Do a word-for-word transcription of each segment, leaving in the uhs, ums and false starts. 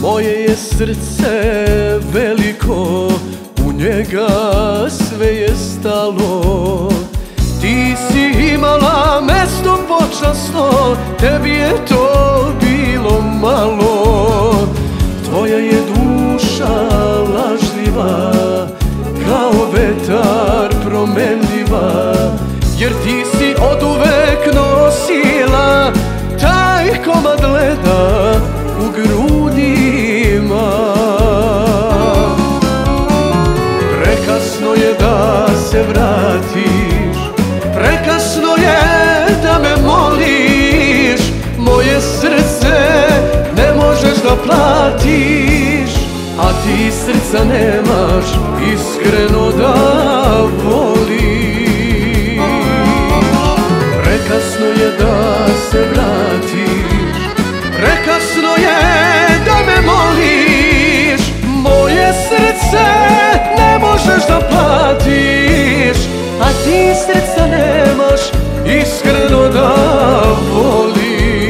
Moje je srce veliko, u njega sve je stalo. Ti si imala mesto počasno, tebi je to bilo malo. Tvoja je duša lažljiva, kao vetar promenljiva, jer ti si oduvek nosila taj komad leda u grudima. Prekasno je da se vratiš, prekasno je da me moliš. Moje srce ne možeš da platiš, a ti srca nemaš iskreno da voliš. Prekasno je da se vratiš, prekasno je da me moliš. Moje srce ne možeš da platiš, a ti srca nemaš iskreno da voliš.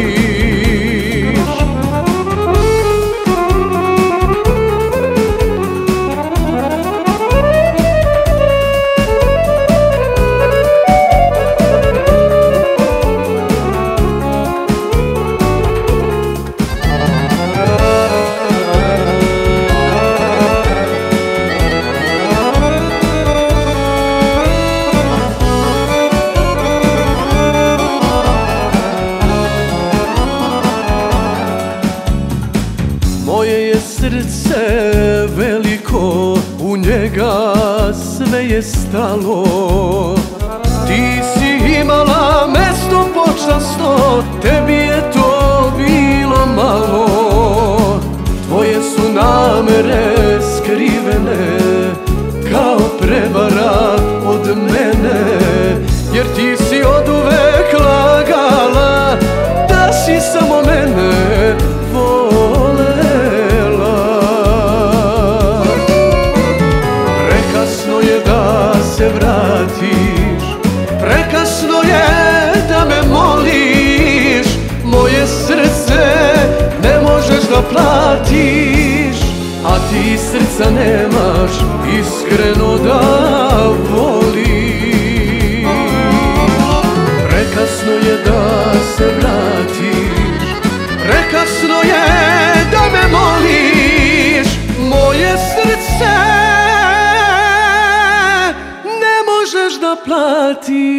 Moje je srce veliko, u njega sve je stalo. Ti si imala mesto počasno, tebi je to bilo malo. Tvoje su namere skrivene, kao prevara od mene, jer ti si oduvek lagala da si samo mene volela. Prekasno je da se vratiš, prekasno je da me moliš. Moje srce ne možeš da platiš, a ti srca nemaš iskreno da voliš. Prekasno je da se vratiš, prekasno je da me moliš. Moje srce ne možeš da platiš.